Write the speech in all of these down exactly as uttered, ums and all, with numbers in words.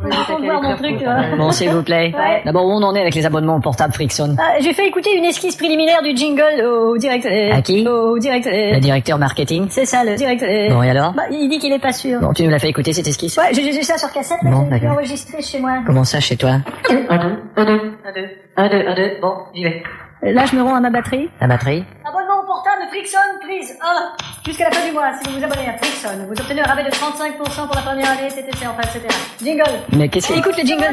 Faut voir mon truc, là. Bon, s'il vous plaît. Ouais. D'abord, où on en est avec les abonnements portables Frickson? Ah, j'ai fait écouter une esquisse préliminaire du jingle au directeur. À qui? Au directeur. Le directeur marketing? C'est ça, le directeur. Bon, et alors? Bah, il dit qu'il est pas sûr. Bon, tu nous l'as fait écouter, cette esquisse? Ouais, j'ai j'ai ça sur cassette, là, Bon, j'ai- j'ai d'accord. enregistré chez moi. Comment ça, chez toi? Un, deux, un, deux, un, deux, un, deux, un, deux, bon, j'y vais. Euh, Là, je me rends à ma batterie. La batterie? Abonnement portable Frickson, please. un. Jusqu'à la fin du mois, si vous vous abonnez à Frickson, vous obtenez un rabais de trente-cinq pour cent pour la première année, et cetera, enfin, et cetera. Jingle. Mais qu'est-ce que... Écoute le jingle.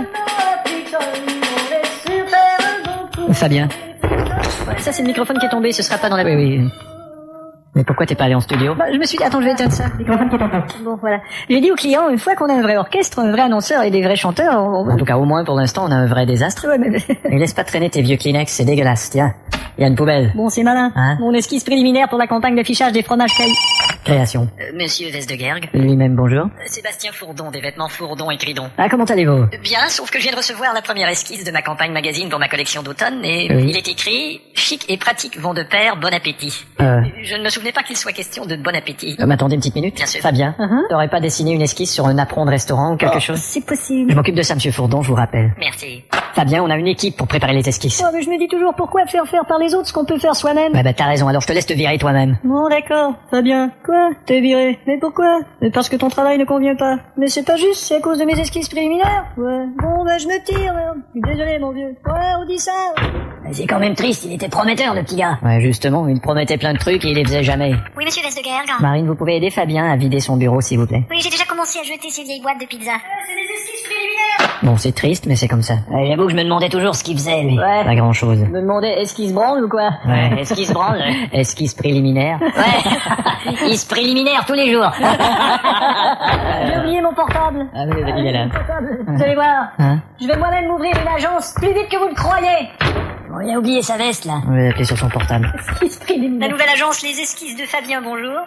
Fabien. Ouais, ça, c'est le microphone qui est tombé, ce sera pas dans la... Oui, oui. Mais pourquoi t'es pas allé en studio? Bah, je me suis dit, attends, je vais éteindre ça. Le microphone qui est tombé. Bon, voilà. J'ai dit aux clients, une fois qu'on a un vrai orchestre, un vrai annonceur et des vrais chanteurs, on... En tout cas, au moins, pour l'instant, on a un vrai désastre. Ouais, mais... Mais laisse pas traîner tes vieux Kleenex, c'est dégueulasse, tiens. Il y a une poubelle. Bon, c'est malin. Hein? Mon esquisse préliminaire pour la campagne d'affichage des fromages cailloux. Création. Euh, Monsieur Vestegerg. Lui-même, bonjour. Euh, Sébastien Fourdon, des vêtements Fourdon et Cridon. Ah, comment allez-vous? Euh, Bien, sauf que je viens de recevoir la première esquisse de ma campagne magazine pour ma collection d'automne et Oui. il est écrit « Chic et pratique vont de pair, bon appétit Euh... ». Je ne me souvenais pas qu'il soit question de bon appétit. euh, m'attendez une petite minute? Bien sûr. Fabien, Uh-huh. t'aurais pas dessiné une esquisse sur un apron de restaurant ou quelque Oh, chose? c'est possible. Je m'occupe de ça, monsieur Fourdon, je vous rappelle. Merci. Fabien, on a une équipe pour préparer les esquisses. Oh, mais je me dis toujours, pourquoi faire faire par les autres ce qu'on peut faire soi-même? Ouais, bah t'as raison, alors je te laisse te virer toi-même. Bon, d'accord, Fabien. Quoi? T'es viré. Mais pourquoi? Mais parce que ton travail ne convient pas. Mais c'est pas juste, c'est à cause de mes esquisses préliminaires. Ouais. Bon, bah, je me tire, merde. Je suis désolé, mon vieux. Ouais, on dit ça. C'est quand même triste, il était prometteur, le petit gars. Ouais, justement, il promettait plein de trucs et il les faisait jamais. Oui, monsieur Vestegerg. Marine, vous pouvez aider Fabien à vider son bureau, s'il vous plaît? Oui, j'ai déjà commencé à jeter ces vieilles boîtes de pizza. C'est des esquisses préliminaires. Bon, c'est triste, mais c'est comme ça. Ouais, J'avoue que je me demandais toujours ce qu'il faisait, lui. Ouais. Pas grand-chose. Je me demandais, est-ce qu'il se branle ou quoi? Ouais. Est-ce qu'il se branle? Esquisse préliminaire. Ouais. Il se préliminaire tous les jours. J'ai oublié mon portable. Ah oui, il est là. Mon portable. Vous allez voir. Hein? Je vais moi-même m'ouvrir une agence plus vite que vous le croyez. Bon, il a oublié sa veste, là. On va l'appeler sur son portable. Esquisse La préliminaire. nouvelle agence Les Esquisses de Fabien, bonjour.